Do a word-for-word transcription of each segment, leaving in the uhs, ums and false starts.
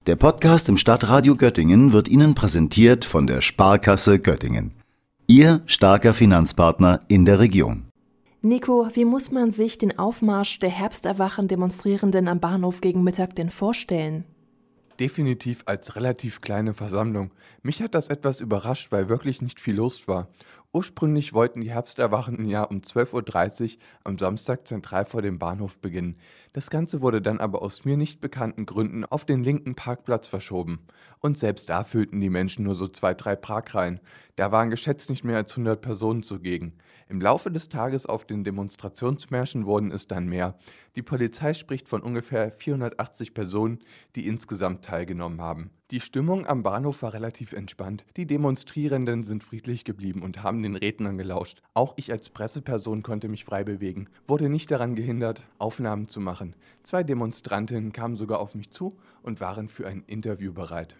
Der Podcast im Stadtradio Göttingen wird Ihnen präsentiert von der Sparkasse Göttingen. Ihr starker Finanzpartner in der Region. Nico, wie muss man sich den Aufmarsch der Herbsterwachen-Demonstrierenden am Bahnhof gegen Mittag denn vorstellen? Definitiv als relativ kleine Versammlung. Mich hat das etwas überrascht, weil wirklich nicht viel los war. Ursprünglich wollten die Herbsterwachenden ja um zwölf Uhr dreißig am Samstag zentral vor dem Bahnhof beginnen. Das Ganze wurde dann aber aus mir nicht bekannten Gründen auf den linken Parkplatz verschoben. Und selbst da füllten die Menschen nur so zwei, drei Parkreihen. Da waren geschätzt nicht mehr als hundert Personen zugegen. Im Laufe des Tages auf den Demonstrationsmärschen wurden es dann mehr. Die Polizei spricht von ungefähr vierhundertachtzig Personen, die insgesamt teilgenommen haben. Die Stimmung am Bahnhof war relativ entspannt. Die Demonstrierenden sind friedlich geblieben und haben den Rednern gelauscht. Auch ich als Presseperson konnte mich frei bewegen, wurde nicht daran gehindert, Aufnahmen zu machen. Zwei Demonstrantinnen kamen sogar auf mich zu und waren für ein Interview bereit.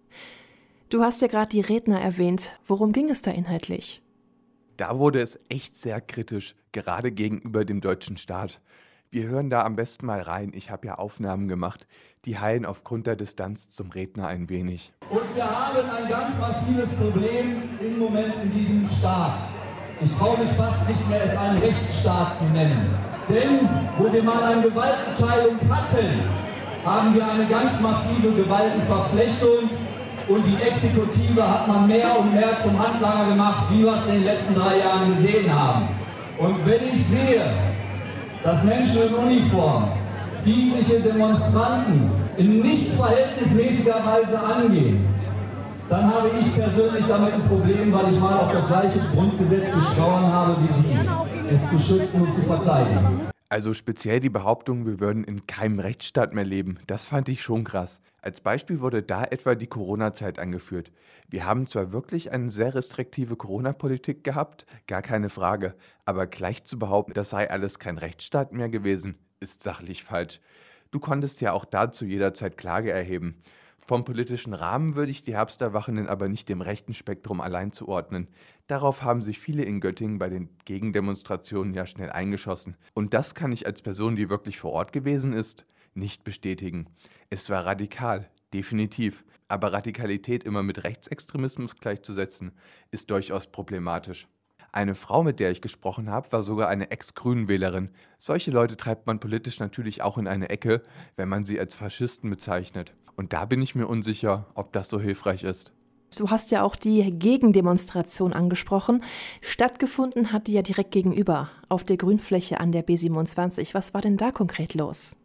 Du hast ja gerade die Redner erwähnt. Worum ging es da inhaltlich? Da wurde es echt sehr kritisch, gerade gegenüber dem deutschen Staat. Wir hören da am besten mal rein. Ich habe ja Aufnahmen gemacht. Die heilen aufgrund der Distanz zum Redner ein wenig. Und wir haben ein ganz massives Problem im Moment in diesem Staat. Ich traue mich fast nicht mehr, es einen Rechtsstaat zu nennen. Denn wo wir mal eine Gewaltenteilung hatten, haben wir eine ganz massive Gewaltenverflechtung. Und die Exekutive hat man mehr und mehr zum Handlanger gemacht, wie wir es in den letzten drei Jahren gesehen haben. Und wenn ich sehe, dass Menschen in Uniform friedliche Demonstranten in nicht verhältnismäßiger Weise angehen, dann habe ich persönlich damit ein Problem, weil ich mal auf das gleiche Grundgesetz geschworen habe wie Sie, es zu schützen und zu verteidigen. Also speziell die Behauptung, wir würden in keinem Rechtsstaat mehr leben, das fand ich schon krass. Als Beispiel wurde da etwa die Corona-Zeit angeführt. Wir haben zwar wirklich eine sehr restriktive Corona-Politik gehabt, gar keine Frage, aber gleich zu behaupten, das sei alles kein Rechtsstaat mehr gewesen, ist sachlich falsch. Du konntest ja auch dazu jederzeit Klage erheben. Vom politischen Rahmen würde ich die Herbsterwachenden aber nicht dem rechten Spektrum allein zuordnen. Darauf haben sich viele in Göttingen bei den Gegendemonstrationen ja schnell eingeschossen. Und das kann ich als Person, die wirklich vor Ort gewesen ist, nicht bestätigen. Es war radikal, definitiv. Aber Radikalität immer mit Rechtsextremismus gleichzusetzen, ist durchaus problematisch. Eine Frau, mit der ich gesprochen habe, war sogar eine Ex-Grünen-Wählerin. Solche Leute treibt man politisch natürlich auch in eine Ecke, wenn man sie als Faschisten bezeichnet. Und da bin ich mir unsicher, ob das so hilfreich ist. Du hast ja auch die Gegendemonstration angesprochen. Stattgefunden hat die ja direkt gegenüber, auf der Grünfläche an der B siebenundzwanzig. Was war denn da konkret los?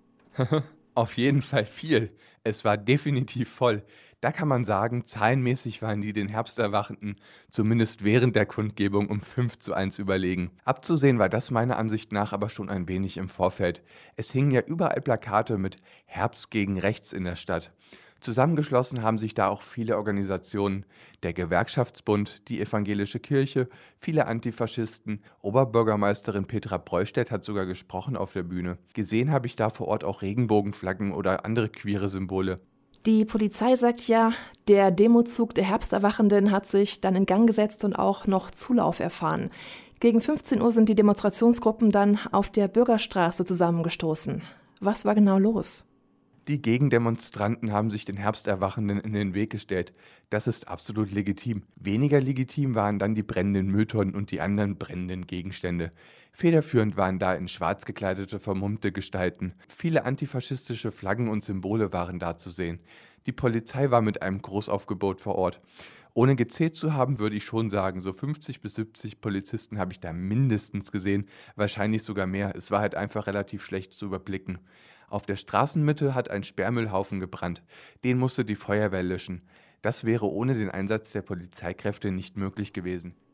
Auf jeden Fall viel. Es war definitiv voll. Da kann man sagen, zahlenmäßig waren die den Herbsterwachenden zumindest während der Kundgebung um fünf zu eins überlegen. Abzusehen war das meiner Ansicht nach aber schon ein wenig im Vorfeld. Es hingen ja überall Plakate mit Herbst gegen Rechts in der Stadt. Zusammengeschlossen haben sich da auch viele Organisationen, der Gewerkschaftsbund, die Evangelische Kirche, viele Antifaschisten, Oberbürgermeisterin Petra Breustedt hat sogar gesprochen auf der Bühne. Gesehen habe ich da vor Ort auch Regenbogenflaggen oder andere queere Symbole. Die Polizei sagt ja, der Demozug der Herbsterwachenden hat sich dann in Gang gesetzt und auch noch Zulauf erfahren. Gegen fünfzehn Uhr sind die Demonstrationsgruppen dann auf der Bürgerstraße zusammengestoßen. Was war genau los? Die Gegendemonstranten haben sich den Herbsterwachenden in den Weg gestellt. Das ist absolut legitim. Weniger legitim waren dann die brennenden Mülltonnen und die anderen brennenden Gegenstände. Federführend waren da in schwarz gekleidete, vermummte Gestalten. Viele antifaschistische Flaggen und Symbole waren da zu sehen. Die Polizei war mit einem Großaufgebot vor Ort. Ohne gezählt zu haben, würde ich schon sagen, so fünfzig bis siebzig Polizisten habe ich da mindestens gesehen, wahrscheinlich sogar mehr. Es war halt einfach relativ schlecht zu überblicken. Auf der Straßenmitte hat ein Sperrmüllhaufen gebrannt. Den musste die Feuerwehr löschen. Das wäre ohne den Einsatz der Polizeikräfte nicht möglich gewesen.